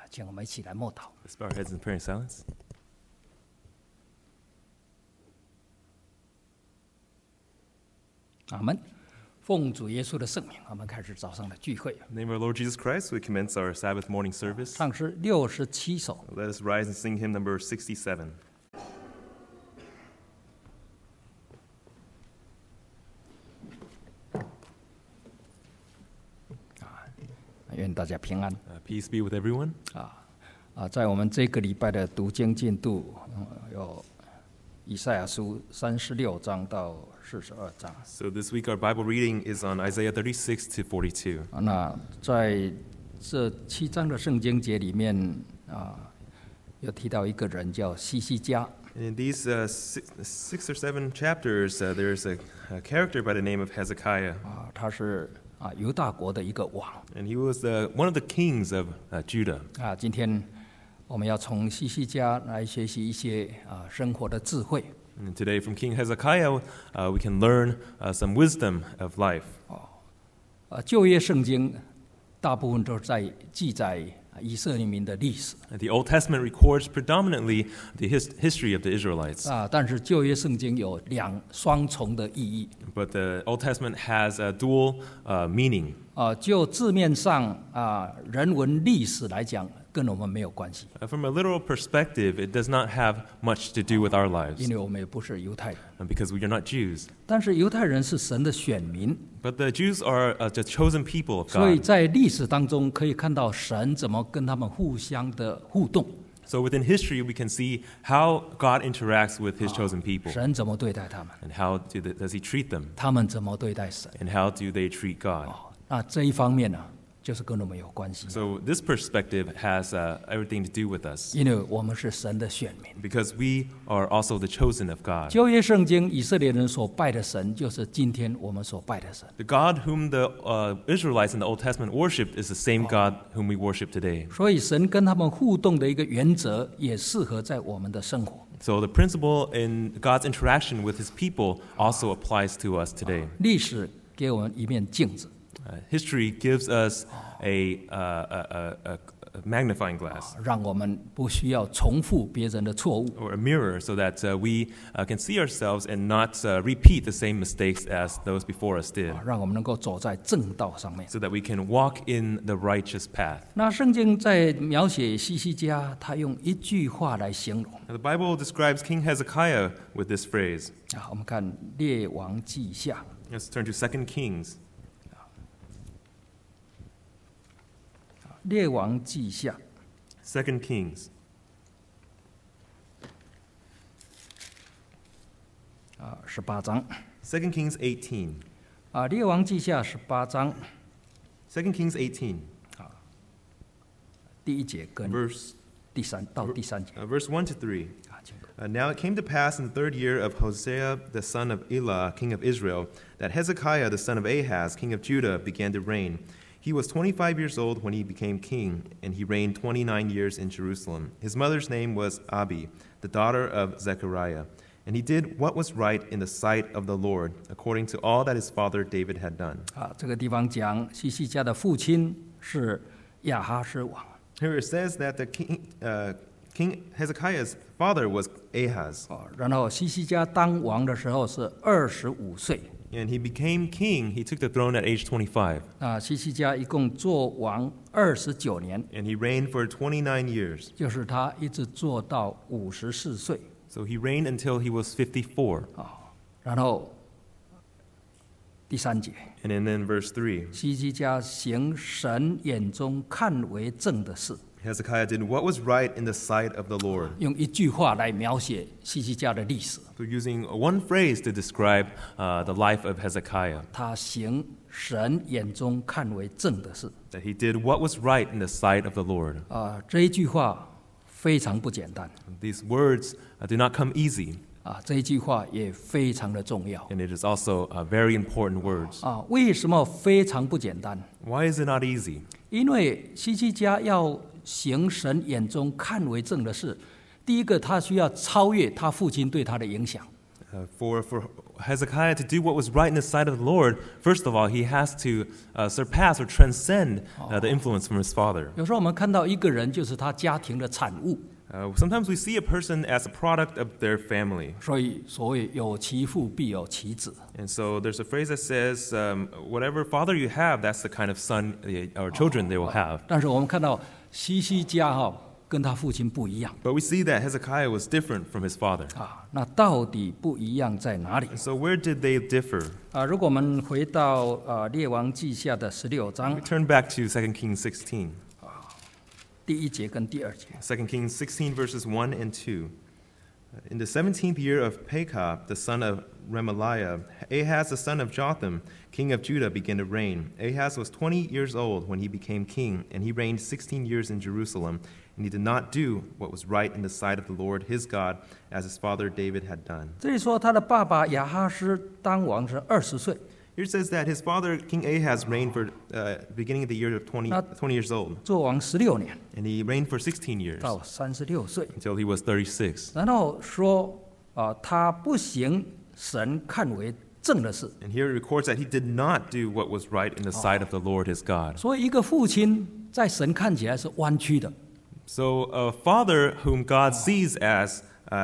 请我们一起来默祷。 Let's bow our heads in prayer and silence. 阿们。奉主耶稣的圣名，我们开始早上的聚会。 In the name of our Lord Jesus Christ, we commence our Sabbath morning service. 唱诗67首。 Let us rise and sing hymn number 67. 愿大家平安。 Peace be with everyone. 在我们这个礼拜的读经进度，有以赛亚书36章到42章。 So this week our Bible reading is on Isaiah 36 to 42. 那在这7章的圣经节里面有提到一个人叫西西家。 In these six or seven chapters, there's a character by the name of Hezekiah. 他是犹大国的一个王。 And he was one of the kings of Judah. 今天我们要从西西家来学习一些生活的智慧。 And today from King Hezekiah, we can learn some wisdom of life. 旧约圣经大部分都是在记载以色列民的历史。 The Old Testament records predominantly the history of the Israelites. 但是旧约圣经有双重的意义。 But the Old Testament has a dual meaning. 就字面上人文历史来讲，跟我们没有关系， From a literal perspective, it does not have much to do with our 因 lives, 为我们也不是犹太人。 because we are not Jews. 但是犹太人是神的选民， But the Jews are the chosen people of 所以 God. 在历史当中可以看到神怎么跟他们互相的互动， So within history, we can see how God interacts with His chosen people, 神怎么对待他们， and how does He treat them, 他们怎么对待神。 and how do they treat God. 那这一方面呢，就是跟我们有关系， So this perspective has everything to do with us, 因为我们是神的选民。 because we are also the chosen of God. 旧约圣经以色列人所拜的神，就是今天我们所拜的神。 The God whom the Israelites in the Old Testament worshipped is the same God whom we worship today. 所以神跟他们互动的一个原则，也适合在我们的生活。 So the principle in God's interaction with His people also applies to us today. 历史给我们一面镜子， History gives us a magnifying glass 让我们不需要重复别人的错误， or a mirror, so that we can see ourselves and not repeat the same mistakes as those before us did, 让我们能够走在正道上面。 so that we can walk in the righteous path. 那圣经在描写西西家，他用一句话来形容。 Now, the Bible describes King Hezekiah with this phrase. 我们看列王记下 Let's turn to 2 Kings. 列王记下 2 Kings. 18章 2 Kings 18. 列王记下18章 2 Kings 18, 第1节跟 verse 第3节。 verse 1 to 3. 请 Now it came to pass in the 3rd year of Hosea the son of Elah, king of Israel, that Hezekiah the son of Ahaz, king of Judah, began to reign. He was 25 years old when he became king, and he reigned 29 years in Jerusalem. His mother's name was Abi, the daughter of Zechariah. And he did what was right in the sight of the Lord, according to all that his father David had done. 这个地方讲西西家的父亲是亚哈斯王， Here it says that the King Hezekiah's father was Ahaz, 然后西西家当王的时候是25岁。 and he became king. He took the throne at age 25, 西西家一共做王29年， and he reigned for 29 years. 就是他一直做到54岁。 So he reigned until he was 54. 然后第3节， And then verse 3, 西西家行神眼中看为正的事， Hezekiah did what was right in the sight of the Lord. 用一句话来描写西西家的历史。 So using one phrase to describe the life of Hezekiah, 他行神眼中看为正的事。 that he did what was right in the sight of the Lord. 这一句话非常不简单， These words do not come easy, 这一句话也非常的重要。 and it is also very important words. 为什么非常不简单？ Why is it not easy? 因为西西家要行神眼中看为正的事，第一个他需要超越他父亲对他的影响。 For Hezekiah to do what was right in the sight of the Lord, first of all, he has to surpass or transcend the influence from his father. 有时候我们看到一个人就是他家庭的产物， Sometimes we see a person as a product of their family. 所以所谓有其父必有其子。 And so there's a phrase that says, whatever father you have, that's the kind of son or children they will have. 但是我们看到西西家跟他父亲不一样 But we see that Hezekiah was different from his father. 那到底不一样在哪里 And so where did they differ? 如果我们回到列王记下的16章 We turn back to 2 Kings 16. 第1节跟第2节 2 Kings 16 verses 1 and 2. In the 17th year of Pekah, the son of Remaliah, Ahaz the son of Jotham, king of Judah, began to reign. Ahaz was 20 years old when he became king, and he reigned 16 years in Jerusalem. And he did not do what was right in the sight of the Lord his God, as his father David had done. 这里说他的爸爸亚哈斯当王是20岁 Here it says that his father, King Ahaz, reigned for beginning of the year of 20 years old. 做王16年 And he reigned for 16 years 到36岁 until he was 36. 然后说他不行神看为正的事 And here it records that he did not do what was right in the sight of the Lord his God. 所以一个父亲在神看起来是弯曲的 So a father whom God sees as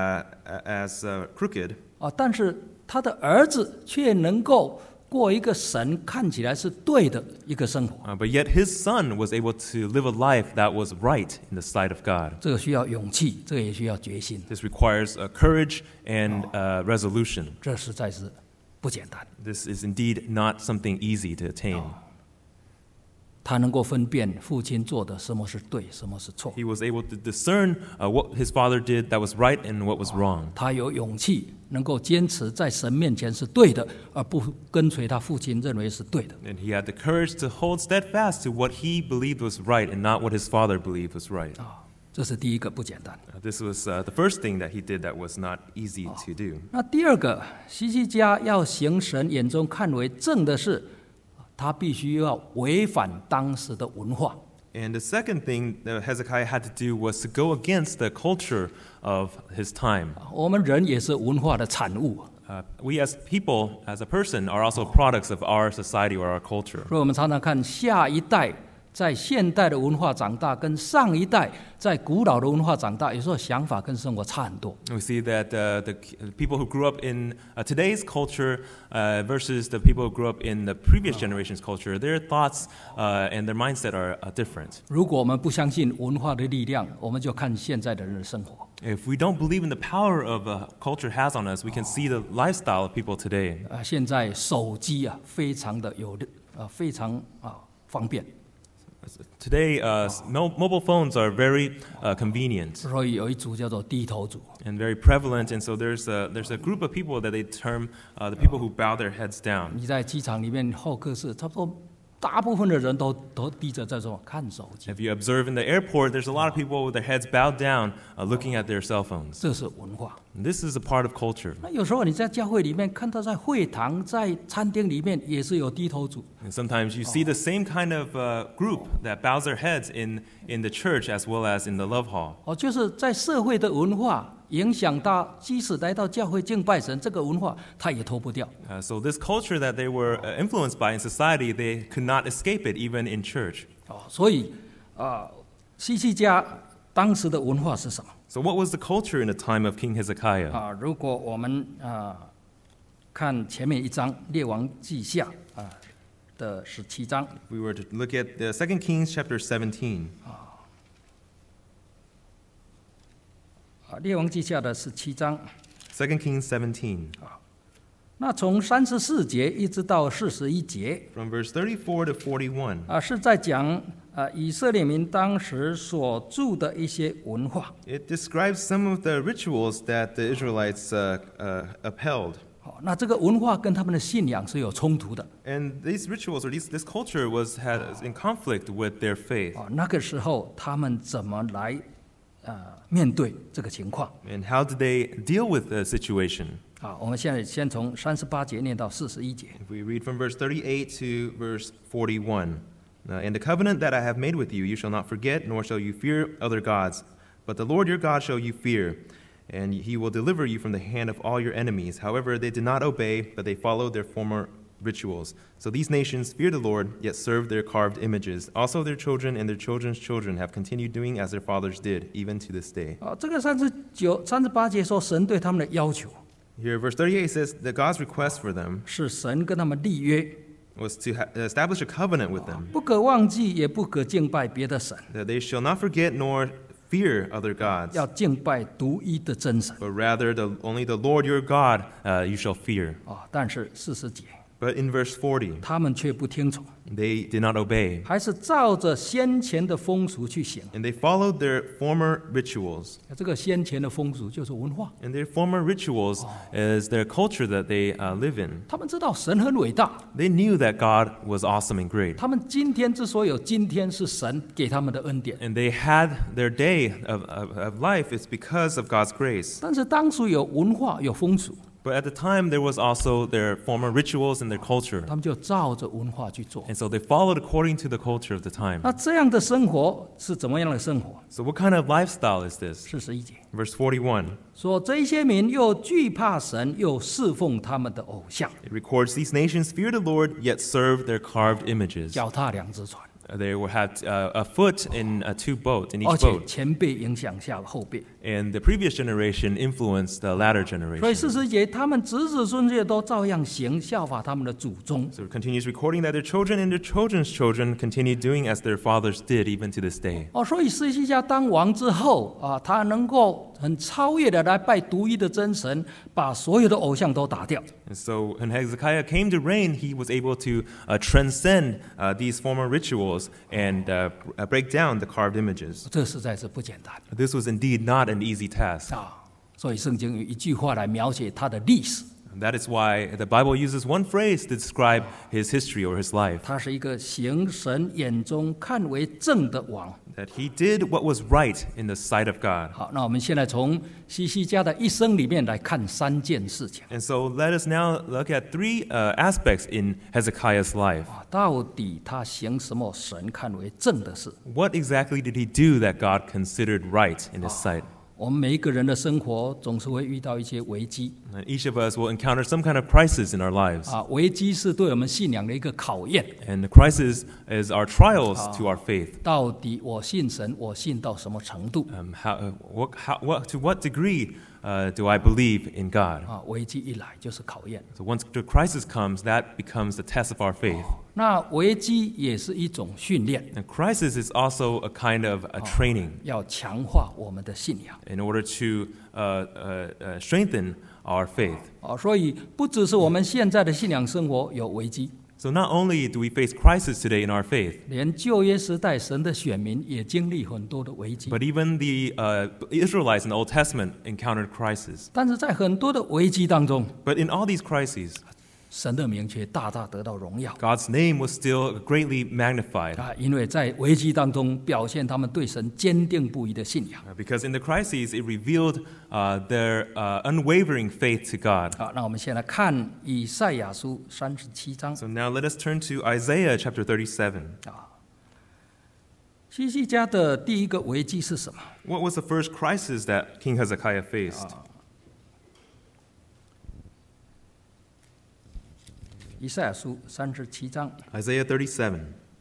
crooked, 但是他的儿子却能够过一个神看起来是对的一个生活 but yet his son was able to live a life that was right in the sight of God. 这个需要勇气这个也需要决心 This requires courage and resolution. 这实在是不简单 This is indeed not something easy to attain. 他能够分辨父亲做的什么是对什么是错 He was able to discern what his father did that was right and what was wrong. 他有勇气能够坚持在神面前是对的而不跟随他父亲认为是对的 And he had the courage to hold steadfast to what he believed was right and not what his father believed was right. 这是第一个不简单 This was the first thing that he did that was not easy to do. 那第二个希西家要行神眼中看为正的事他必须要违反当时的文化 And the second thing that Hezekiah had to do was to go against the culture of his time. 我们人也是文化的产物 We as people, as a person, are also products of our society or our culture. 所以我们常常看下一代在现代的文化长大跟上一代在古老的文化长大有时候想法跟生活差很多 We see that the people who grew up in today's culture versus the people who grew up in the previous generation's culture, their thoughts and their mindset are different. 如果我们不相信文化的力量我们就看现在的人的生活 If we don't believe in the power of culture has on us, we can see the lifestyle of people today. 现在手机非常的非常方便 Today, mobile phones are very convenient 所以有一组叫做低头族 and very prevalent, and so there's a group of people that they term the people who bow their heads down. 你在机场里面候客室差不多大部分的人都低着在说看手机 If you observe in the airport, there's a lot of people with their heads bowed down looking at their cell phones. 这是文化 And this is a part of culture. 那有时候你在教会里面看到在会堂在餐厅里面也是有低头族 And sometimes you see the same kind of group that bows their heads in the church as well as in the love hall. 就是在社会的文化影响到即使来到教会敬拜神这个文化他也脱不掉 So this culture that they were influenced by in society, they could not escape it even in church. 所以希西家当时的文化是什么 So what was the culture in the time of King Hezekiah? 如果我们看前面一章列王记下的17章 If we were to look at the 2 Kings chapter 17, 列王记下的17章 2 Kings 17, 那从34节一直到41节 from verse 34 to 41, 是在讲以色列民当时所住的一些文化 it describes some of the rituals that the Israelites upheld. 那这个文化跟他们的信仰是有冲突的 And these rituals, or this culture, was in conflict with their faith. 那个时候他们怎么来面对这个情况 And how did they deal with the situation? 我们现在先从38节念到41节 If we read from verse 38 to verse 41. And the covenant that I have made with you, you shall not forget, nor shall you fear other gods. But the Lord your God shall you fear. and he will deliver you from the hand of all your enemies. However, they did not obey, but they followed their former rituals. So these nations fear the Lord, yet serve their carved images. Also their children and their children's children have continued doing as their fathers did, even to this day. 这个38节说神对他们的要求 Here, verse 38 says that God's request for them 是神跟他们立约， was to establish a covenant with them, 不可忘记，也不可敬拜别的神， that they shall not forget nor fear other gods, 要敬拜独一的真神 but rather only the Lord your God you shall fear. 但是40节 But in verse 40, 他们却不听从， they did not obey, 还是照着先前的风俗去行。 and they followed their former rituals. 这个先前的风俗就是文化， And their former rituals is their culture that they live in. 他们知道神很伟大， They knew that God was awesome and great. 他们今天之所以有今天，是神给他们的恩典。 And they had their day of life is because of God's grace. 但是当初有文化有风俗， But at the time, there was also their former rituals and their culture. 他们就照着文化去做。 And so they followed according to the culture of the time. 那这样的生活是怎么样的生活？ So what kind of lifestyle is this? 41节 Verse 41, 说，这一些民又惧怕神，又侍奉他们的偶像， it records these nations fear the Lord, yet serve their carved images. 脚踏两只船， They will have a foot in two boats, in 而 each 且 boat. 前辈影响下后辈。 And the previous generation influenced the latter 所以 generation. 40节，他们子子孙孙都照样行，效法他们的祖宗。 So it continues recording that their children and their children's children continue doing as their fathers did even to this day. 所以希西家当王之后他能够很超越的来拜独一的真神，把所有的偶像都打掉。 And so when Hezekiah came to reign, he was able to transcend these former rituals and break down the carved images. 这实在是不简单 This was indeed not an easy task. 所以圣经有一句话来描写他的历史， And that is why the Bible uses one phrase to describe his history or his life. 他是一个行神眼中看为正的王。 That he did what was right in the sight of God. 好，那我们现在从希西家的一生里面来看3件事情。 And so let us now look at three aspects in Hezekiah's life. 到底他行什么神看为正的事？ What exactly did he do that God considered right in his sight? 我们每一个人的生活总是会遇到一些危机 And each of us will encounter some kind of crisis in our lives. 危机是对我们信仰的一个考验。 And the crisis is our trials to our faith. 到底我信神，我信到什么程度？ To what degree do I believe in God? 危机一来就是考验。 So once the crisis comes, that becomes the test of our faith. 那危机也是一种训练， And crisis is also a kind of a training 要强化我们的信仰。 in order to strengthen our faith. 所以不只是我们现在的信仰生活有危机， So not only do we face crisis today in our faith, 连旧约时代神的选民也经历很多的危机。 but even the Israelites in the Old Testament encountered crisis. 但是在很多的危机当中， But in all these crises, 神的名却大大得到荣耀 God's name was still greatly magnified. 因为在危机当中表现他们对神坚定不移的信仰。 Because in the crises, it revealed their unwavering faith to God. 那我们先来看以赛亚书37章。 So now let us turn to Isaiah chapter 37. 希西家的第一个危机是什么？ What was the first crisis that King Hezekiah faced? 以赛亚书37章 Isaiah 37.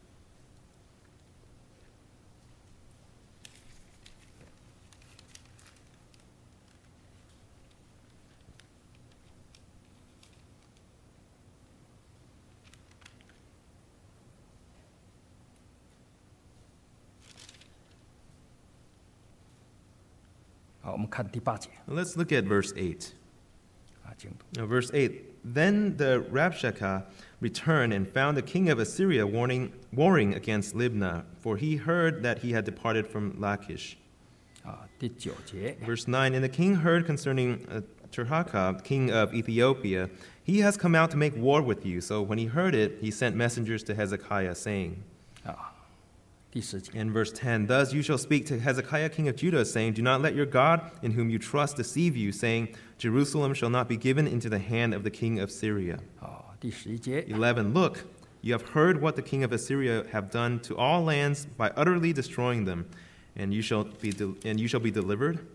好，我们看第8节 Let's look at verse 8. 请读 Now, verse 8. Then the Rabshakeh returned and found the king of Assyria warring against Libnah, for he heard that he had departed from Lachish. 第9节 Verse 9. And the king heard concerning Tirhakah, king of Ethiopia, he has come out to make war with you. So when he heard it, he sent messengers to Hezekiah, saying, 第10节 in verse 10, Thus you shall speak to Hezekiah king of Judah, saying, Do not let your God, in whom you trust, deceive you, saying, Jerusalem shall not be given into the hand of the king of Syria. 第11节 11, Look, you have heard what the king of Assyria have done to all lands by utterly destroying them, and you shall be delivered.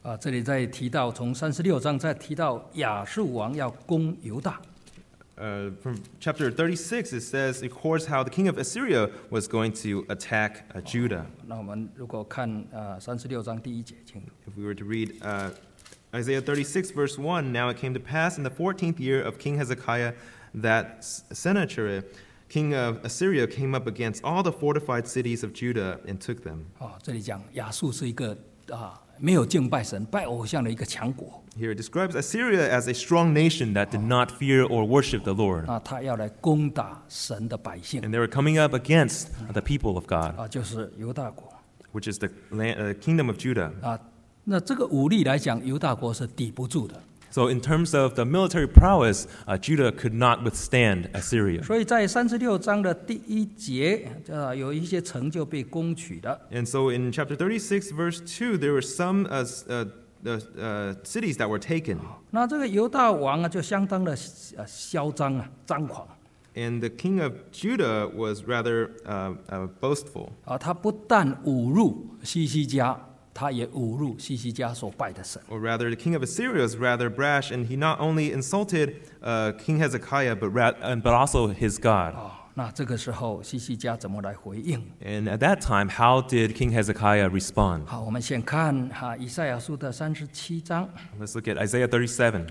这里在提到从36章再提到亚述王要攻犹大。 From chapter 36, it says, it records how the king of Assyria was going to attack Judah. 那我们如果看36章第1节，请 If we were to read Isaiah 36, verse 1, now it came to pass in the 14th year of King Hezekiah that Sennacherib, king of Assyria, came up against all the fortified cities of Judah and took them. 这里讲亚述是一个没有敬拜神、拜偶像的一个强国。 Here it describes Assyria as a strong nation that did not fear or worship the Lord. 那他要来攻打神的百姓， And they were coming up against the people of God, 就是犹大国。 which is the kingdom of Judah. 那这个武力来讲，犹大国是抵不住的。 So in terms of the military prowess, Judah could not withstand Assyria. 所以在36章的第1节，有一些城就被攻取了。 And so in chapter 36, verse 2, there were some cities that were taken. 那这个犹大王就相当的嚣张张狂。 And the king of Judah was rather boastful. 他不但侮辱西西家，他也侮辱西西家所拜的神。 Or rather, the king of Assyria was rather brash, and he not only insulted King Hezekiah, but also his God. 那这个时候西西家怎么来回应？ And at that time, how did King Hezekiah respond? 好，我们先看以赛亚书的37章。 Let's look at Isaiah 37.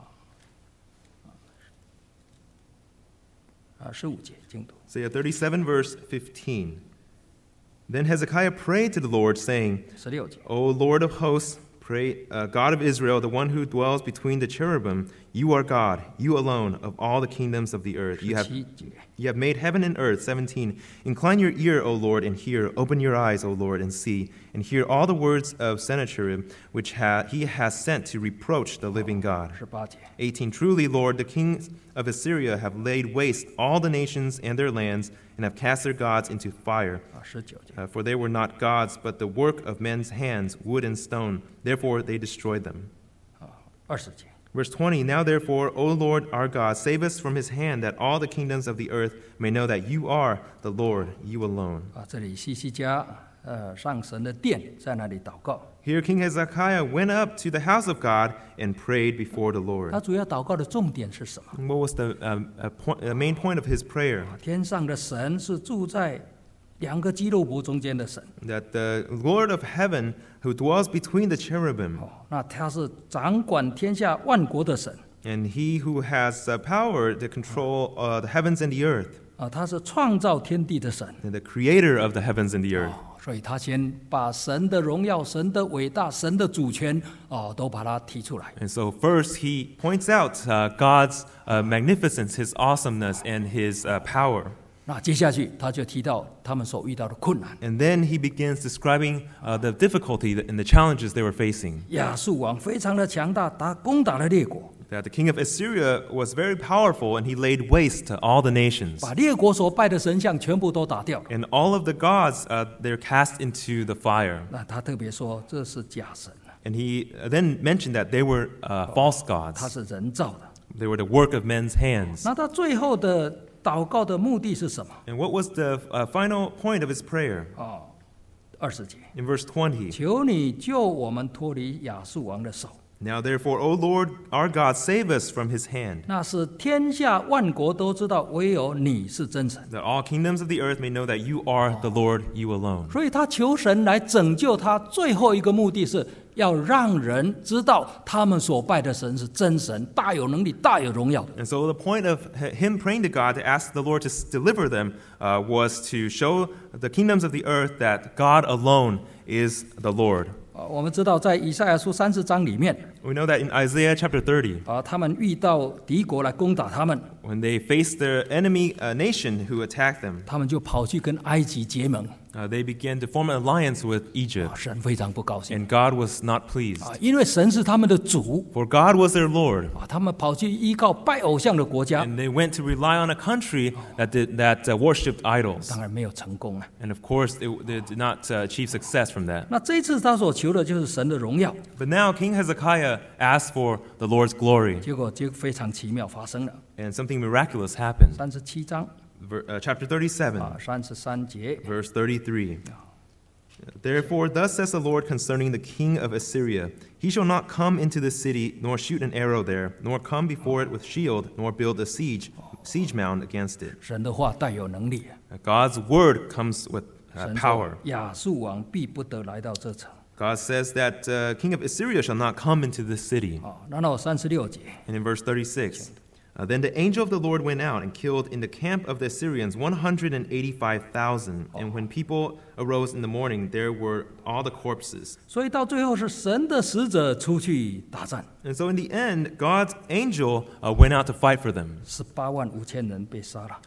15节经读。 Isaiah 37, verse 15. Then Hezekiah prayed to the Lord, saying, 16节。 O Lord of hosts, pray, God of Israel, the one who dwells between the cherubim, you are God, you alone, of all the kingdoms of the earth. You 17节。 have made heaven and earth. 17. Incline your ear, O Lord, and hear. Open your eyes, O Lord, and see. And hear all the words of Sennacherib, which he has sent to reproach the living God. 18节。 18. Truly, Lord, the kings of Assyria have laid waste all the nations and their lands, and have cast their gods into fire. 19节。 For they were not gods, but the work of men's hands, wood and stone. Therefore they destroyed them. 20节。 Verse 20. Now therefore, O Lord our God, save us from his hand, that all the kingdoms of the earth may know that you are the Lord, you alone. 这里西西家上神的殿，在那里祷告。 Here King Hezekiah went up to the house of God and prayed before the Lord. 他主要祷告的重点是什么？ And what was the main point of his prayer? 天上的神是住在2个基路伯中间的神。 That the Lord of heaven, who dwells between the cherubim, 那他是掌管天下万国的神。 and he who has power to control the heavens and the earth, 他是创造天地的神。 and the creator of the heavens and the earth. 所以他先把神的荣耀、神的伟大、神的主权都把它提出来。 And so first he points out God's magnificence, his awesomeness, and his power. 那接下去他就提到他们所遇到的困难。 And then he begins describing the difficulty and the challenges they were facing. 亚述王非常的强大，攻打了列国， That the king of Assyria was very powerful, and he laid waste to all the nations. 把列国所拜的神像全部都打掉。 And all of the gods, they're cast into the fire. 那他特别说这是假神， And he then mentioned that they were false 他 gods. 是人造的。 They were the work of men's hands. 那他最后的祷告的目的是什么？ And what was the final point of his prayer? 20节， In verse 20. 求你救我们脱离亚述王的手。 Now therefore, O Lord our God, save us from his hand, 那是天下万国都知道，唯有你是真神。 that all kingdoms of the earth may know that you are the Lord, you alone. 所以他求神来拯救他，最后一个目的是要让人知道他们所拜的神是真神，大有能力、大有荣耀的。 And so the point of him praying to God to ask the Lord to deliver them was to show the kingdoms of the earth that God alone is the Lord. 我们知道在以赛亚书30章里面， We know that in Isaiah chapter 30, 他们遇到敌国来攻打他们， when they faced their enemy nation who attacked them, 他们就跑去跟埃及结盟， they began to form an alliance with Egypt. 神非常不高兴， And God was not pleased. 因为神是他们的主， For God was their Lord. 他们跑去依靠拜偶像的国家， And they went to rely on a country that worshipped idols. 当然没有成功啊。 And of course, they did not achieve success from that. 那这一次他所求的就是神的荣耀， But now King Hezekiah asked for the Lord's glory. 结果就非常奇妙发生了。 And something miraculous happened. 37章 Chapter 37, 33节， verse 33. Therefore, thus says the Lord concerning the king of Assyria, He shall not come into the city, nor shoot an arrow there, nor come before it with shield, nor build a siege mound against it. 神的话带有能力， God's word comes with 神 power. 说亚述王必不得来到这城。 God says that king of Assyria shall not come into the city. 然后36节， And in verse 36, then the angel of the Lord went out and killed in the camp of the Assyrians 185,000. And when people arose in the morning, there were all the corpses. 所以到最后是神的使者出去打战， And so in the end, God's angel went out to fight for them. 18,500人被杀了，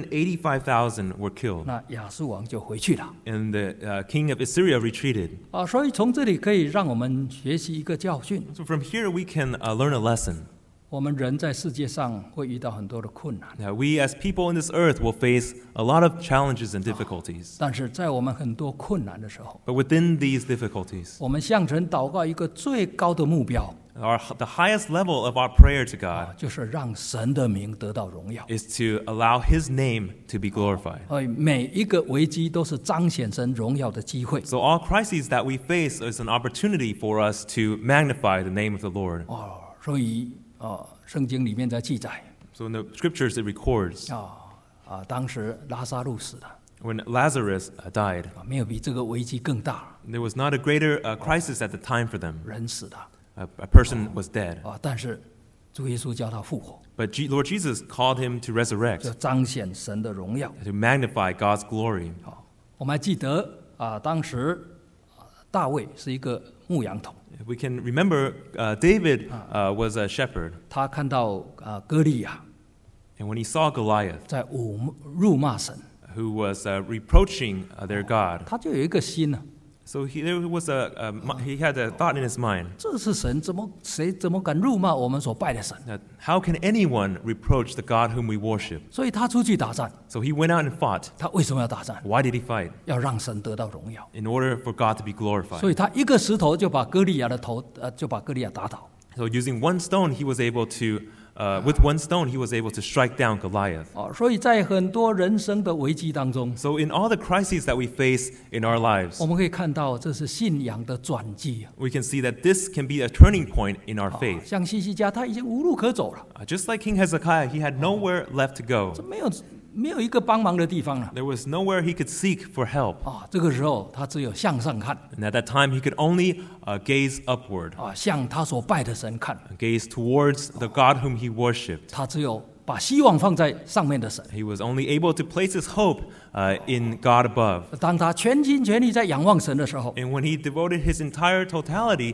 185,000 were killed. 那亚述王就回去了。 And the king of Assyria retreated. 所以从这里可以让我们学习一个教训： So from here, we can learn a lesson. 我们人在世界上会遇到很多的困难， Now, we as people in this earth will face a lot of challenges and difficulties. 但是在我们很多困难的时候， But within these difficulties, 我们向神祷告一个最高的目标， the highest level of our prayer to God 就是让神的名得到荣耀。 is to allow His name to be glorified. 所以每一个危机都是彰显神荣耀的机会。 So all crises that we face is an opportunity for us to magnify the name of the Lord. 所以圣经里面在记载 So in the scriptures it records 当时拉撒路死了， when Lazarus died, 没有比这个危机更大， there was not a greater crisis at the time for them. 人死了 A person was dead. 但是主耶稣叫他复活， But Lord Jesus called him to 就 resurrect, 彰显神的荣耀。 to magnify God's glory. 我们还记得当时大卫是一个牧羊童， We can remember David was a shepherd, 他看到歌利亚 and when he saw Goliath, 在辱骂神， who was reproaching their God, 他就有一个心呢， so he had a thought in his mind 这是神谁怎么敢辱骂我们所拜的神？ that how can anyone reproach the God whom we worship? 所以他出去打战。 So he went out and fought. 他为什么要打战？ Why did he fight? 要让神得到荣耀。 In order for God to be glorified. 所以他一个石头就把歌利亚的头，就把歌利亚打倒。 So using one stone, he was able to, with one stone, he was able to strike down Goliath. 所以在很多人生的危机当中， So in all the crises that we face in our lives, 我们可以看到这是信仰的转机。 we can see that this can be a turning point in our faith. 像希西家，他已经无路可走了， Just like King Hezekiah, he had nowhere left to go. 这没有一个帮忙的地方了。 There was nowhere he could seek for help. 这个时候他只有向上看， And at that time, he could only gaze upward, 向他所拜的神看， gaze towards the God whom he worshipped. 他只有把希望放在上面的神。 He was only able to place his hope in God above. 当他全心全力在仰望神的时候， And when he devoted his entire totality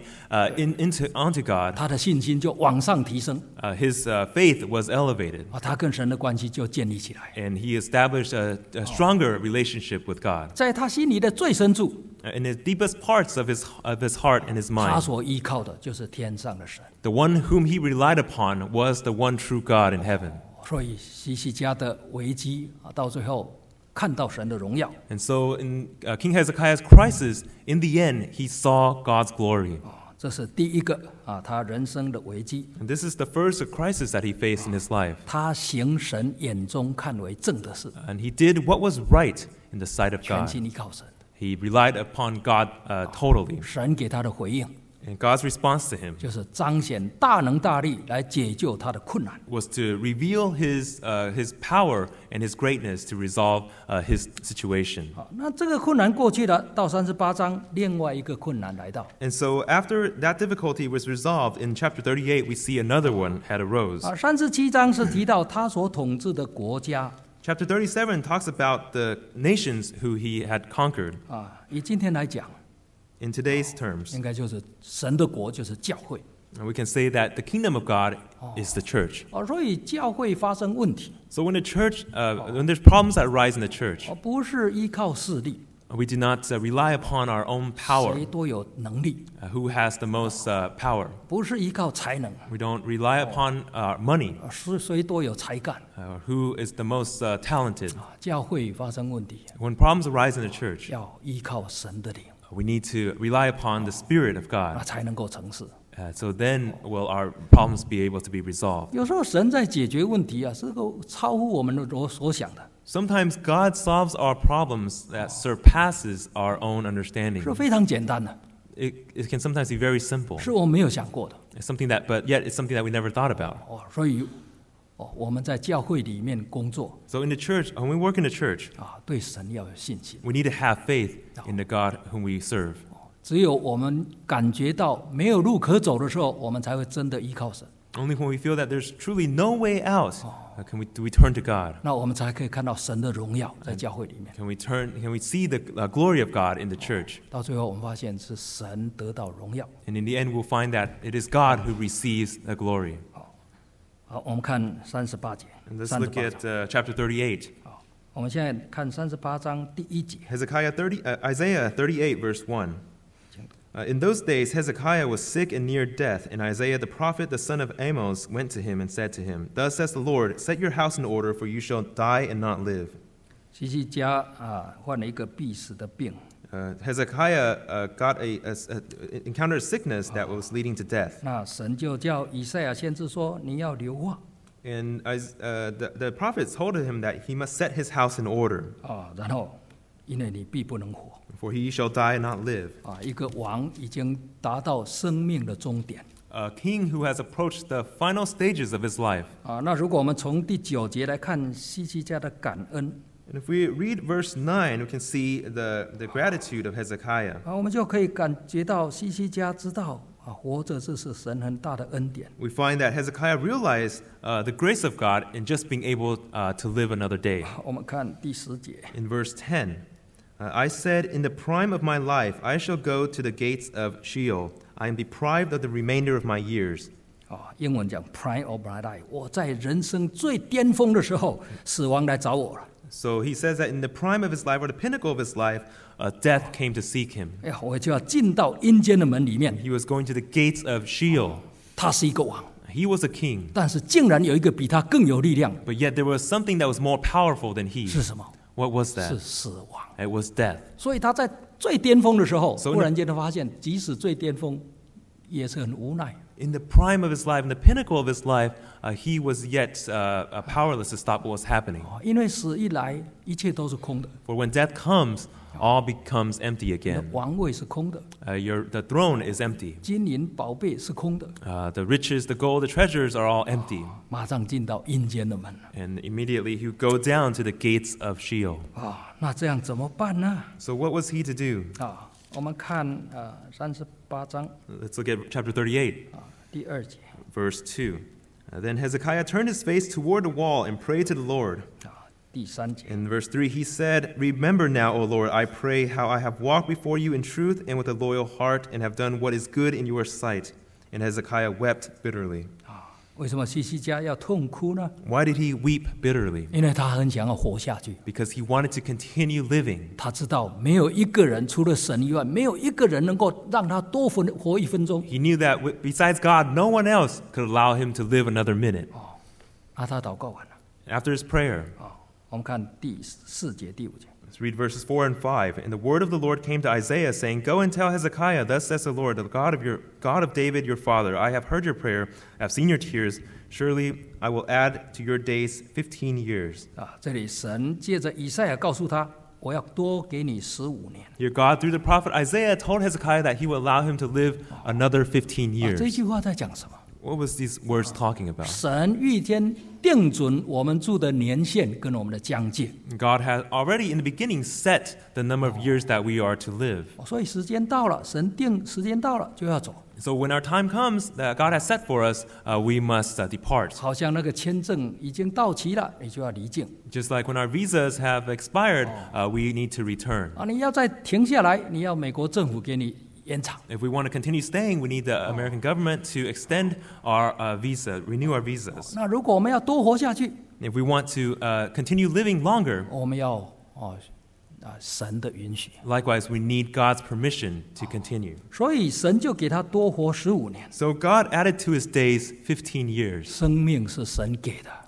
onto God, 他的信心就往上提升， his faith was elevated. 他跟神的关系就建立起来。 And he established a stronger relationship with God. 在他心里的最深处， In the deepest parts of his heart and his 他 mind, 所依靠的就是天上的神。 the one whom he relied upon was the one true God in heaven. 所以希西家的危机到最后看到神的荣耀。 And so in King Hezekiah's crisis, in the end, he saw God's glory. 这是第一个他人生的危机。 And this is the first crisis that he faced in his life. 他行神眼中看为正的事， And he did what was right in the sight of 全 God. 心依靠神。 He relied upon God totally. 神给他的回应 And God's response to him 就是彰显大能大力来解救他的困难。 was to reveal his power and his greatness to resolve his situation. 那这个困难过去了，到38章，另外一个困难来到。 And so after that difficulty was resolved, in chapter 38, we see another one had arose. 37章是提到他所统治的国家 Chapter 37 talks about the nations who he had conquered. 以今天来讲， In today's terms, 应该就是神的国，就是教会。 we can say that the kingdom of God is the church. 所以教会发生问题， So when the church, when there's problems that arise in the church, 不是依靠势力， we do not rely upon our own 谁 power, 多有能力， who has the most power. 不是依靠才能， We don't rely upon money, 是谁多有才干。 who is the most talented. 教会发生问题， When problems arise in the church, 要依靠神的灵， we need to rely upon the Spirit of God, 才能够成事。 So then will our problems be able to be resolved. 有时候神在解决问题啊，是个超乎我们的所想的， Sometimes God solves our problems that surpasses our own understanding. 是非常简单的， It can sometimes be very simple. 是我们没有想过的。 It's something that, but yet it's something that we never thought about. 所以我们在教会里面工作 So in the church, when we work in the church, 对神要有信心。 we need to have faith in the God whom we serve. 只有我们感觉到没有路可走的时候，我们才会真的依靠神。 Only when we feel that there's truly no way out do we turn to God. 那我们才可以看到神的荣耀在教会里面。 Can we see the glory of God in the church? 到最后，我们发现是神得到荣耀。 And in the end, we'll find that it is God who receives the glory. 好，我们看38节。 And let's look at chapter 38. 好，我们现在看38章第1节。 Isaiah 38, verse 1. In those days, Hezekiah was sick and near death, and Isaiah the prophet, the son of Amos, went to him and said to him, Thus says the Lord, set your house in order, for you shall die and not live. 希西家患了一个必死的病， Hezekiah encountered a sickness that was leading to death. 那神就叫以赛亚先知说：“你要留话 And the prophets told him that he must set his house in order, 然后因为你必不能活 for he shall die and not live. 一个王已经达到生命的终点 A king who has approached the final stages of his life. 那如果我们从第9节来看希西家的感恩 And if we read verse 9, we can see the gratitude of Hezekiah. 我们就可以感觉到希西家知道活着这是神很大的恩典 We find that Hezekiah realized the grace of God in just being able to live another day. 我们看第10节 In verse 10, I said, In the prime of my life, I shall go to the gates of Sheol. I am deprived of the remainder of my years. 英文讲 prime of my life 我在人生最巅峰的时候死亡来找我了 So he says that in the prime of his life, or the pinnacle of his life, death came to seek him. 我就要进到阴间的门里面 He was going to the gates of Sheol. 他是一个王 He was a king, 但是竟然有一个比他更有力量 but yet there was something that was more powerful than he. 是什么 What was 是 that? 死亡 It was death. 所以他在最巅峰的时候 So 忽然间他发现即使最巅峰也是很无奈 In the prime of his life, in the pinnacle of his life, he was yet powerless to stop what was happening. 因为死一来一切都是空的 For when death comes, all becomes empty 你的 again. 王位是空的 The throne is empty. 金银宝贝是空的 The riches, the gold, the treasures are all empty. 马上进到阴间的门 And immediately he would go down to the gates of Sheol. 那这样怎么办呢 So what was he to do? 我们看38章 Let's look at chapter 38, 第2节 verse 2. Then Hezekiah turned his face toward the wall and prayed to the Lord. 第3节 In verse 3, he said, Remember now, O Lord, I pray, how I have walked before you in truth and with a loyal heart and have done what is good in your sight. And Hezekiah wept bitterly. 为什么希西家要痛哭呢 Why did he weep bitterly? 因为他很想要活下去 Because he wanted to continue living. 他知道没有一个人除了神以外没有一个人能够让他多活1分钟 He knew that besides God, no one else could allow him to live another minute. 他祷告完了 After his prayer, 我们看第4节第5节 let's read verses 4 and 5. And the word of the Lord came to Isaiah, saying, Go and tell Hezekiah, Thus says the Lord, the God of David your father, I have heard your prayer, I have seen your tears. Surely I will add to your days 15 years. 这里神借着以赛亚告诉他我要多给你15年 Here God, through the prophet Isaiah, told Hezekiah that he would allow him to live another 15 years. 这句话在讲什么 What was these words talking about? 神预先定准我们住的年限跟我们的疆界 God had already in the beginning set the number of years that we are to live. 所以时间到了神定时间到了就要走 So when our time comes that God has set for us, we must depart. 好像那个签证已经到期了你就要离境 Just like when our visas have expired, we need to return. 你要再停下来你要美国政府给你延长 If we want to continue staying, we need the American government to extend our visa, renew our visas. 那如果我们要多活下去 If we want to continue living longer, 我们要神的允许 likewise, we need God's permission to continue. 所以神就给他多活15年 So God added to his days 15 years. 生命是神给的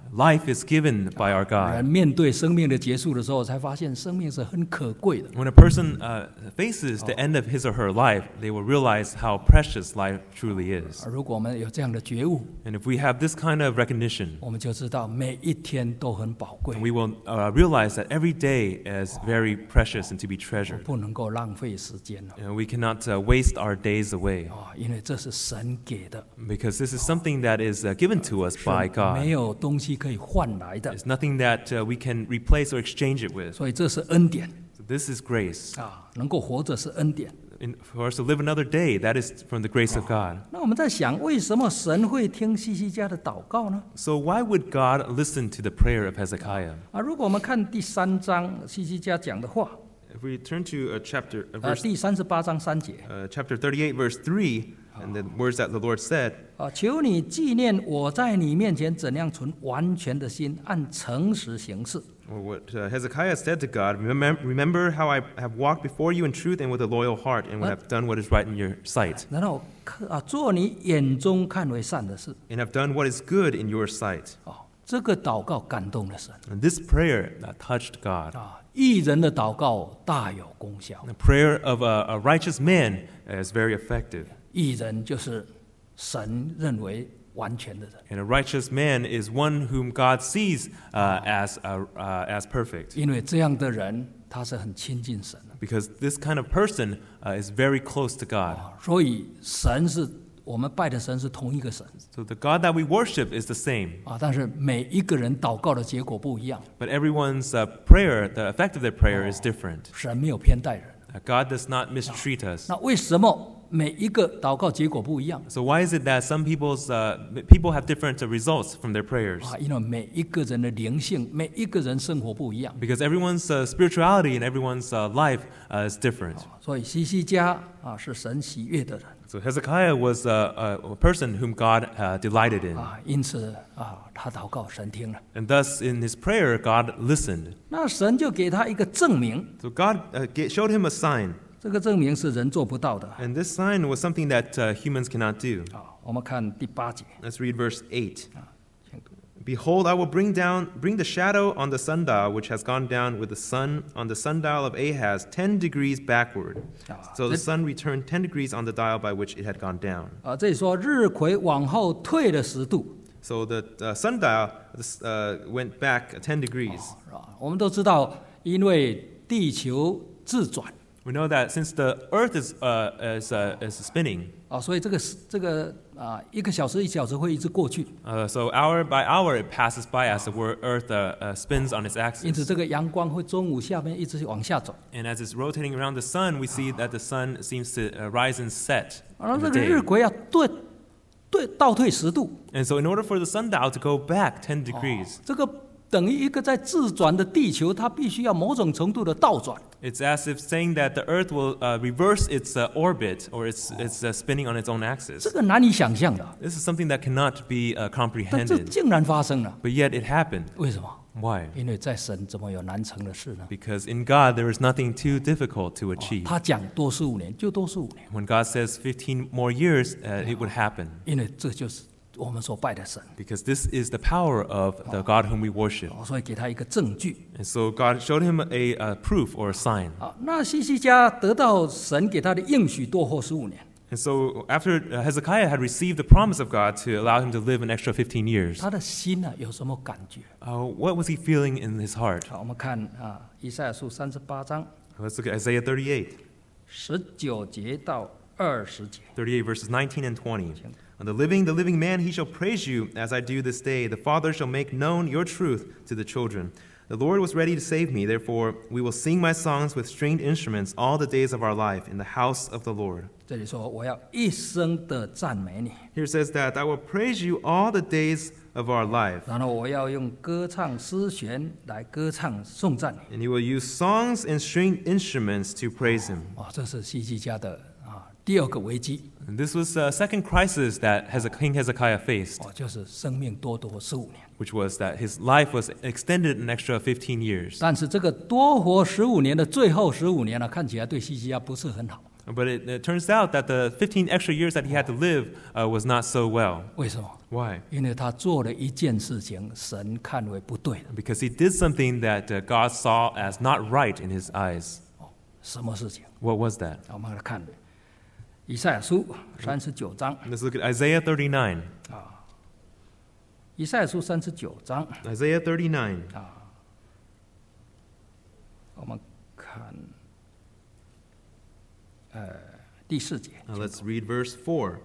Life is given by our 人 God. 面对生命的结束的时候，才发现生命是很可贵的。 When a person faces the end of his or her life, they will realize how precious life truly is. 如果我们有这样的觉悟， And if we have this kind of recognition, 我们就知道每一天都很宝贵， we will realize that every day is very precious and to be treasured. 不能够浪费时间了 We cannot waste our days away 因为这是神给的， because this is something that is given to us by 没 God. 有东西可以换来的， It's nothing that we can replace or exchange it with. 所以这是恩典 So this is grace. 能够活着是恩典。 For us to live another day, that is from the grace of God. 那我们在想，为什么神会听西西家的祷告呢？ So why would God listen to the prayer of Hezekiah? 如果我们看第3章西西家讲的话， If we turn to verse 第38章3节， chapter 38, verse 3, and the words that the Lord said, 求你纪念我在你面前怎样存完全的心，按诚实行事。 or what Hezekiah said to God, remember how I have walked before you in truth and with a loyal heart, and have done what is right in your sight, 然后做你眼中看为善的事。 and have done what is good in your sight. 这个祷告感动了神 And this prayer touched God. 义人的祷告大有功效。 The prayer of a righteous man is very effective. 义人就是神认为完全的人。 And a righteous man is one whom God sees as perfect. 因为这样的人他是很亲近神的， Because this kind of person is very close to God. 所以神是我们拜的神是同一个神 So the God that we worship is the same. 但是每一个人祷告的结果不一样， But everyone's prayer, the effect of their prayer is different. 神没有偏待人。 God does not mistreat us. 那为什么每一个祷告结果不一样？ So why is it that some people have different results from their prayers? 因为每一个人的灵性，每一个人生活不一样， Because everyone's spirituality and everyone's life is different. 所以西西家是神喜悦的人 So Hezekiah was a person whom God delighted in. 因此他祷告神听了， And thus, in his prayer, God listened. 那神就给他一个证明， So God showed him a sign. 这个证明是人做不到的。 And this sign was something that humans cannot do. 我们看第8节， Let's read verse 8. 请读 Behold, I will bring the shadow on the sundial, which has gone down with the sun on the sundial of Ahaz 10 degrees backward. So the sun returned 10 degrees on the dial by which it had gone down. 这里说日晷往后退了10度， So the sundial went back 10 degrees. 是吧？我们都知道，因为地球自转 We know that since the earth is spinning, 所以这个1个小时1小时会一直过去， so hour by hour it passes by as the earth spins on its 因此 axis. 这个阳光会中午下面一直往下走， And as it's rotating around the sun, we see that the sun seems to rise and set 然后 in 这 the 个日 day. 晷要倒退10度， And so in order for the sundial to go back 10 degrees, 这个等于一个在自转的地球，它必须要某种程度的倒转。 it's as if saying that the earth will reverse its orbit or it's spinning on its own 这 axis. 个难以想象的， This is something that cannot be 但这 comprehended, 竟然发生了， but yet it happened. 为什么？ Why? 因为在神怎么有难成的事呢？ Because in God there is nothing too difficult to achieve. 他讲多15年就多15年， When God says 15 more years, it would happen. 因为这就是我们所拜的神， Because this is the power of the God whom we worship. 所以给他一个证据。 And so God showed him a proof or a sign. 那西西家得到神给他的应许多活15年， And so after Hezekiah had received the promise of God to allow him to live an extra 15 years, 他的心有什么感觉？ what was he feeling in his heart? 我们看以赛亚书38章 Let's look at Isaiah 38, 19节到20节。 38 verses 19 and 20. On the living man, he shall praise you as I do this day. The Father shall make known your truth to the children. The Lord was ready to save me. Therefore, we will sing my songs with stringed instruments all the days of our life in the house of the Lord. 这里说我要一生的赞美你， Here it says that I will praise you all the days of our life. 然后我要用歌唱诗弦来歌唱颂赞你。 And you will use songs and stringed instruments to praise him. 这是西西家的第2个危机， And this was the second crisis that King Hezekiah faced, 就是生命多15年。 which was that his life was extended an extra 15 years. 但是这个多活15年的最后15年看起来对西西家不是很好。 But it turns out that the 15 extra years that he had to live was not so well. 为什么？ Why? 因为他做了一件事情，神看为不对的。 Because he did something that God saw as not right in his eyes. 什么事情？ What was that? 我们来看以赛亚书39章。 Let's look at Isaiah 39. 以赛亚书39章， Isaiah 39. 我们看第4节。 Let's read verse 4.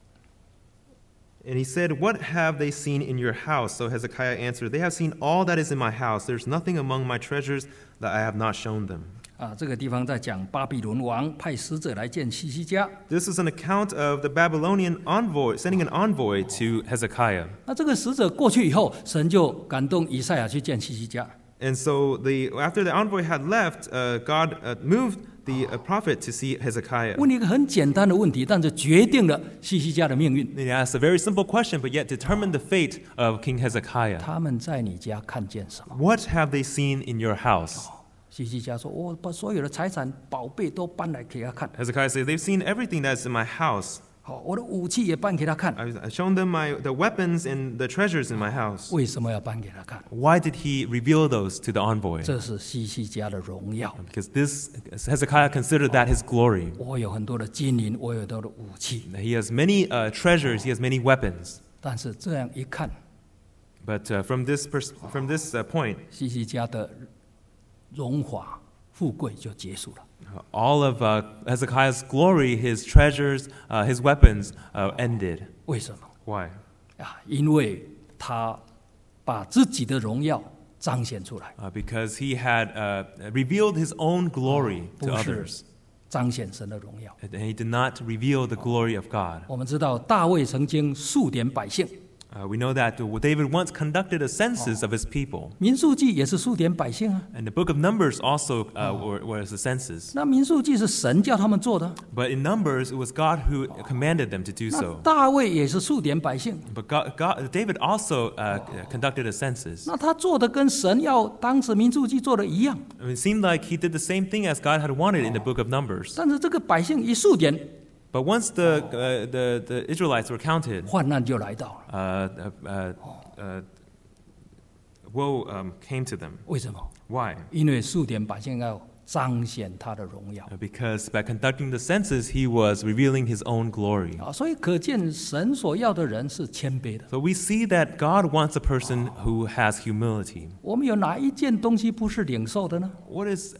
And he said, What have they seen in your house? So Hezekiah answered, They have seen all that is in my house. There's nothing among my treasures that I have not shown them. 这个地方在讲巴比伦王派使者来见希西家。 This is an account of the Babylonian envoy sending an envoy to Hezekiah. 那这个使者过去以后，神就感动以赛亚去见希西家。 And so after the envoy had left, God moved the prophet to see Hezekiah. 问一个很简单的问题，但是决定了希西家的命运。 He asked a very simple question, but yet determined the fate of King Hezekiah. 他们在你家看见什么？ What have they seen in your house? 希西家说：“我把所有的财产、宝贝都搬来给他看。 Hezekiah says, They've seen everything that's in my house. 好，我的武器也搬给他看。 I've shown them the weapons and the treasures in my house. 为什么要搬给他看？ Why did he reveal those to the envoy? 这是希西家的荣耀。 Because Hezekiah considered that his glory. 我有很多的金银，我有很多的武器， He has many treasures, he has many weapons. 但是这样一看， But from this point, 希西家的荣华富贵就结束了。 all of Hezekiah's glory, his treasures, his weapons ended. 为什么？ Why? 因为他把自己的荣耀彰显出来， Because he had revealed his own glory to 不是 others. 彰显神的荣耀。 And he did not reveal the glory of God. 我们知道大卫曾经数点百姓， We know that David once conducted a census of his people. 民数记也是数点百姓啊。 And the book of Numbers also was a census. 那民数记是神叫他们做的， But in Numbers, it was God who commanded them to do 那 so. 大卫也是数点百姓， But David also conducted a census. 那他做的跟神要当时民数记做的一样， I mean, it seemed like he did the same thing as God had wanted in the book of Numbers. 但是这个百姓一数点， But once the Israelites were counted, 患难就来到了。 woe came to them. 为什么？ Why? 因为数点百姓要彰显他的荣耀 Because by conducting the census, he was revealing his own glory. 所以可见神所要的人是谦卑的。 So we see that God wants a person who has humility. 我们有哪一件东西不是领受的呢？ What is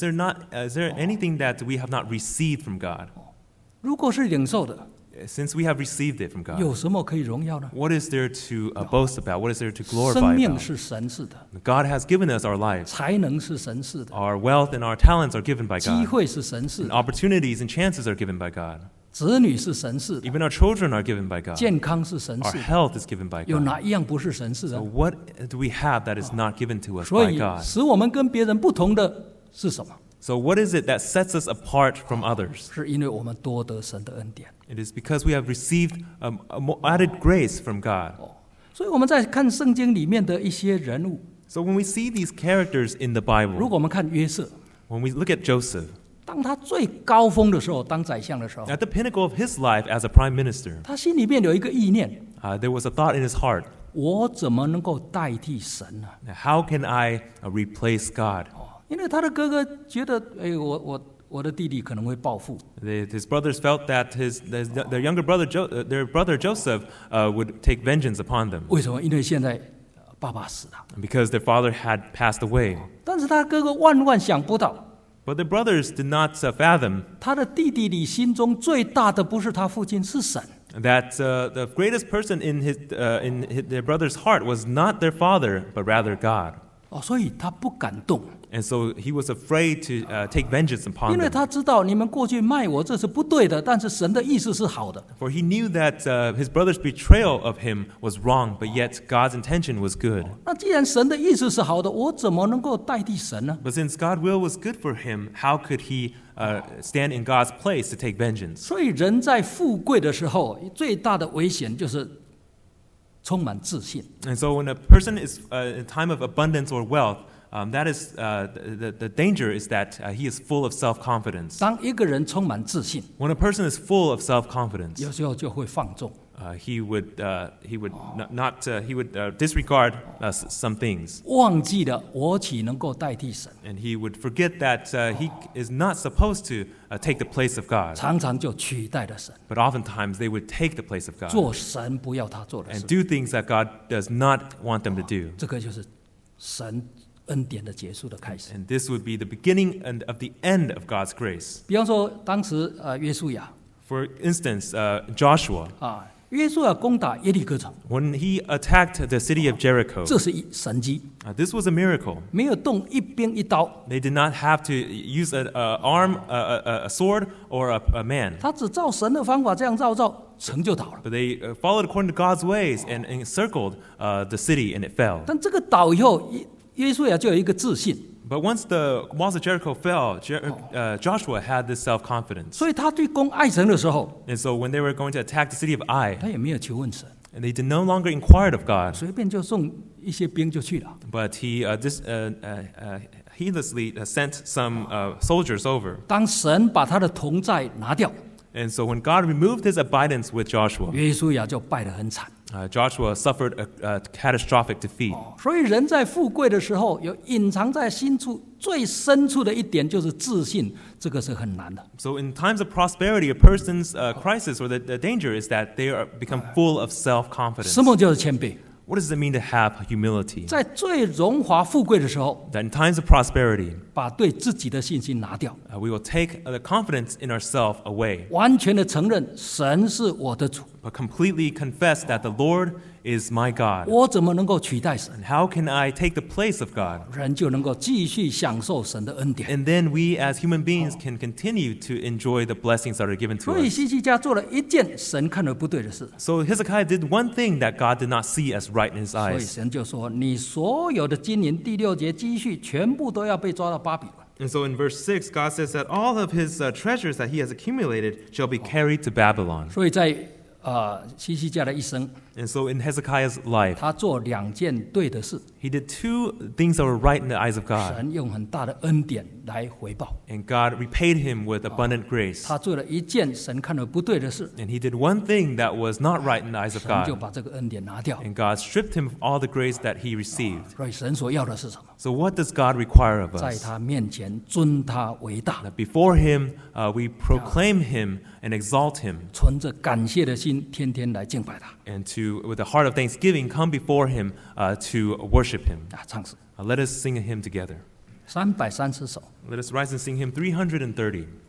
there anything that we have not received from God? 如果是领受的， Since we have received it from God, 有什么可以荣耀呢？ what is there to boast about? What is there to 生 glorify 命 about? 是神赐的， God has given us our lives. 才能是神赐的， Our wealth and our talents are given by 机 God. 会是神赐 And 的， opportunities and chances are given by God. 子女是神赐的， Even our children are given by God. 健康是神 Our 赐的。 health is given by 有 God. 哪一样不是神赐 So 的？ what do we have that is not given to us 所 by 以 God? 使我们跟别人不同的是什么？ So what is it that sets us apart from others? 是因为我们多得神的恩典。 It is because we have received added grace from God. 所以我们在看圣经里面的一些人物， So when we see these characters in the 如 Bible, 果我们看约瑟， when we look at Joseph, 当他最高峰的时候，当宰相的时候， at the pinnacle of his life as a prime minister, 他心里面有一个意念： there was a thought in his heart, 我怎么能够代替神呢？ how can I replace God? 因为他的哥哥觉得，我的弟弟可能会报复， His brothers felt that their younger brother, their brother Joseph, would take vengeance upon them 为什么？因为现在爸爸死了， because their father had passed away. 但是他哥哥万想不到， But the brothers did not fathom 他的弟弟里心中最大的不是他父亲，是神。 that the greatest person in their brother's heart was not their father, but rather God. 所以他不敢动， And so he was afraid to take vengeance 因 upon 为 them. 他知道你们过去卖我这是不对的，但是神的意思是好的。 For he knew that his brother's betrayal of him was wrong, but yet God's intention was good. 那既然神的意思是好的，我怎么能够代替神呢？ But since God's will was good for him, how could he stand in God's place to take vengeance? 所以人在富贵的时候，最大的危险就是充满自信。 And so when a person is in a time of abundance or wealth, that is the danger is that he is full of self-confidence. 当一个人充满自信， When a person is full of self-confidence, 有时候就会放纵。 he would disregard some things, 忘记了我岂能够代替神， and he would forget that he is not supposed to take the place of God. 常常就取代了神， But oftentimes they would take the place of God 做神不要他做的 and 事。 do things that God does not want them to do. 这个就是神恩典的结束的开始。 And this would be the beginning and of the end of God's grace. 比方说，当时约书亚 For instance, Joshua, 啊，约书亚攻打耶利哥城， when he attacked the city of Jericho, 这是一神迹， this was a miracle. 没有动一兵一刀， They did not have to use an arm, a sword, or a man. 他只照神的方法这样照，城就倒了。 But they followed according to God's ways and encircled the city, and it fell. 但这个倒以后，约书亚就有一个自信， But once the walls of Jericho fell, Joshua had this self-confidence. 所以他去攻爱城的时候， And so when they were going to attack the city of Ai, 他也没有求问神， and they did no longer inquired of God, 随便就送一些兵就去了。 but he heedlessly sent some soldiers over. 当神把他的同在拿掉， And so when God removed his abidance with Joshua, 约书亚就败得很惨。 Joshua suffered a catastrophic defeat. 所以人在富贵的时候，有隐藏在心处最深处的一点就是自信，这个是很难的。 So in times of prosperity, a person's crisis or the danger is that they become full of self-confidence. 什么就是谦卑？ What does it mean to have humility? 在最荣华富贵的时候， That in times of prosperity, 把对自己的信心拿掉， we will take the confidence in ourselves away, 完全的承认神是我的主， but completely confess that the Lord is my God. 我怎么能够取代神？ And how can I take the place of God? 人就能够继续享受神的恩典。 And then we as human beings can continue to enjoy the blessings that are given to 所以 us. 希西家做了一件神看了不对的事， So Hezekiah did one thing that God did not see as right in his 所以 eyes. 神就说：“你所有的金银第6节积蓄，全部都要被抓到巴比伦。” And so in verse 6, God says that all of his treasures that he has accumulated shall be carried to Babylon. 所以在希西家的一生， And so in Hezekiah's life, 他做2件对的事， he did two things that were right in the eyes of God. 神用很大的恩典来回报。 And God repaid him with abundant grace. 他做了一件神看了不对的事， And he did one thing that was not right in the eyes of 神就 God. 把这个恩典拿掉。 And God stripped him of all the grace that he received. 所以神所要的是什么？ So what does God require of 在 us? 他面前尊他为大， That before him, we proclaim him and exalt him, 存着感谢的心，天天来敬拜他。 and to, with a heart of thanksgiving, come before him to worship him. 唱诗 Let us sing a hymn together. 330首。 Let us rise and sing hymn 330.